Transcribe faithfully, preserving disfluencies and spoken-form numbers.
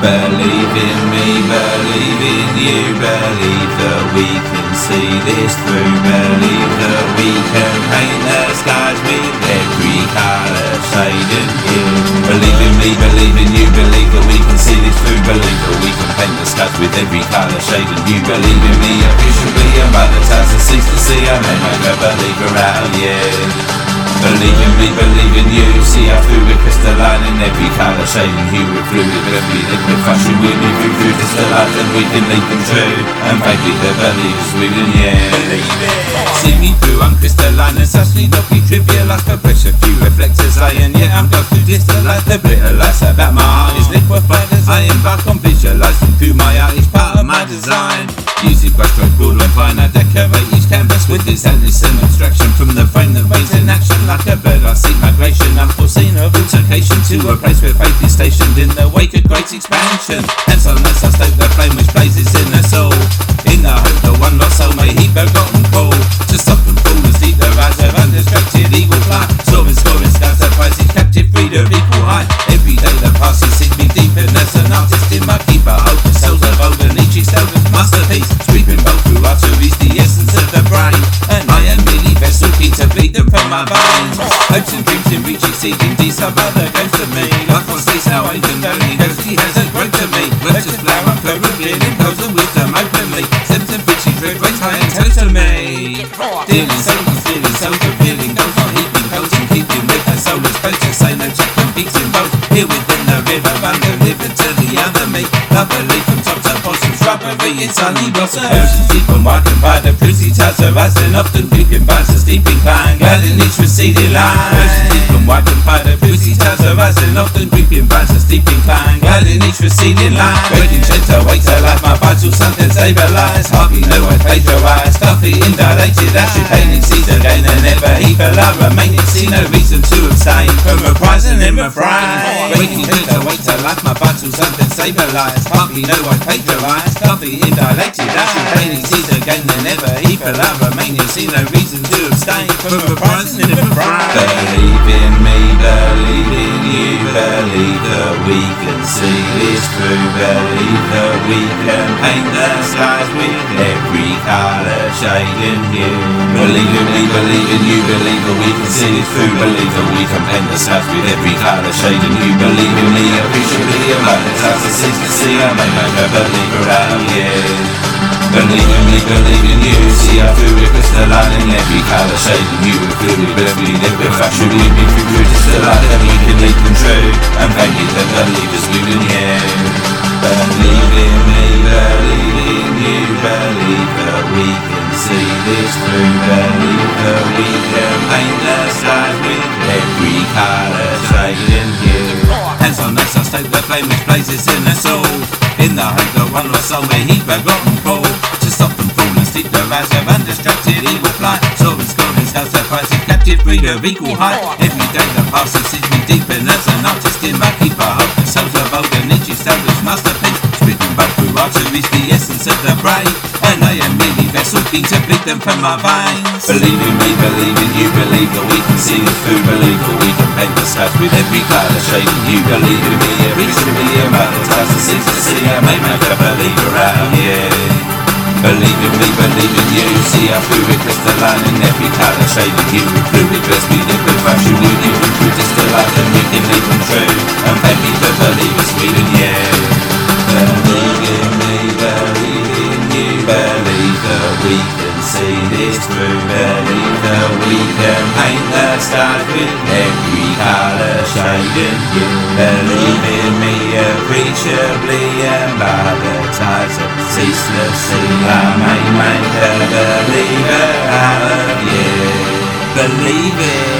Believe in me, believe in you, believe that we can see this through, believe that we can paint the skies with every colour, shade and hue. Believe in me, believe in you, believe that we can see this through, believe that we can paint the skies with every colour, shade and hue. Believe in me officially, and by the time it cease to see, I may make a believer out, yeah. Believe in me, believe in you. See how through it crystalline in every colour, shade and hue. With fluid, every liquid fashion we live through through crystalline, and we can lead them true. And maybe the believers we can, yeah. Believe it. See me through, I'm crystalline and suchly dopey trivial like a pressure few reflectors lying. Yeah, I'm going through distillate the bitter lights about my heart is liquefied as I embark on visualising through my art each part of my design. Using brushstroke, broad and fine, I decorate each canvas with this endless abstraction from the frame that waits in action. Like a bird I seek migration, unforeseen of altercation to a place where faith is stationed in the wake of great expansion. Hence unless I stoke the flame which blazes in the soul, in the hope that one lost soul may he forgotten call to stop and fall and steep the rise of undistracted eagle flight. Soaring, scoring skies that rise in captive freedom equal height. Every day that passes sees me deep in as an artist in my keeper hope. The cells of old and each self-is masterpiece, sweeping both through arteries the essence of the brain. And I am merely vessel key to bleed them from my veins. Hopes and dreams in reach exceeding these some other ghosts of me. Life on stays how I can only ghost he has a growth to me. Words just flower and flow revealing goals and wisdom openly. Symptom bitchy red rays high and toast to me. Dealing souls, feeling souls, revealing goals on heaping goals and keeping with her soul as close to say no check and peaks in both. Here within the river run delivered to the other me. Lovely from top to bottom shrubbery it's sunny blossom. Oceans deep and wide and by the pretty tides are rising often creeping by so steep incline glad in each receding line. Oceans deep and wide and by the pretty tides are rising often creeping by so steep incline glad in each receding line. Breaking chains to wait till life my vital something stabilised. Hardly know I plagiarised, coffee indilated ashes painting seas again and never heap alive remaining. See no reason to abstain from reprising in refrain. Breaking chains to wait till life my vital something stabilised. Hardly know I plagiarised, coffee indilated ashes painting seas again and never heap alive remaining. See no reason to abstain from reprising in refrain. Believe in me, believe in you, believe that we can see this through, believe that we can paint the skies with every colour, shade and hue. Believe in me, believe in you, believe that we can see this through, believe that we can paint the skies with every colour, shade and hue. Believe in me, appreciably about the times I cease to see, I may make a believer out, yeah. Believe in me, believe in you. See how through it crystalline in every colour, shade and hue. With fluid, believe liquid fashion, we be through through distillate, and we can lead them true. And maybe the believers we can, yeah. Believe in me, believe in you, believe that we can see this through, believe that we can paint the skies with every colour, shade and hue. Hands on us, I stoke the flame which blazes in us all, in the hope that one lost soul may he forgotten call to stop them fall and steep the rise of undistracted eagle flight. Soaring, scoring skies that rise in captive breed of equal height. Every day that passes sees me deepen as an artist in my keeper hope. The souls of old and each established masterpiece, sweeping both through arteries the essence of the brain. And I am merely vessel key to bleed them from my veins. Believe in me, believe in you, believe that we can see this through, believe that we can paint the skies with every colour, shade and hue. Believe in me, appreciably about the times I cease to see, I may make a believer out, yeah. Believe in me, believe in you. See how through it crystalline in every colour, shade and hue. With fluid, best be liquid fashion, we give them through distillate and we can lead them true. And maybe the believers we can, yeah. Believe in me, believe in you, believe that we can see this through, believe that we can paint the skies with every colour, shade and hue. Believe in me appreciably, and by the tides of ceaseless sea, I may make a believer out of you. Believe it.